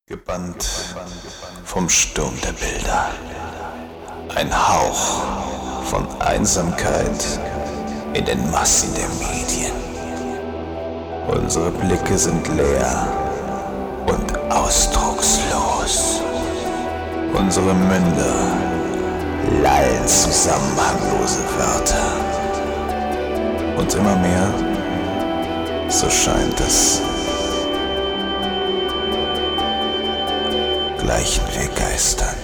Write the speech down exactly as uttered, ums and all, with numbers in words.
Gebannt vom Sturm der Bilder, ein Hauch von Einsamkeit in den Massen der Medien. Unsere Blicke sind leer und ausdruckslos. Unsere Münder lallen zusammenhanglose Wörter. Und immer mehr, so scheint es, gleichen wir Geistern.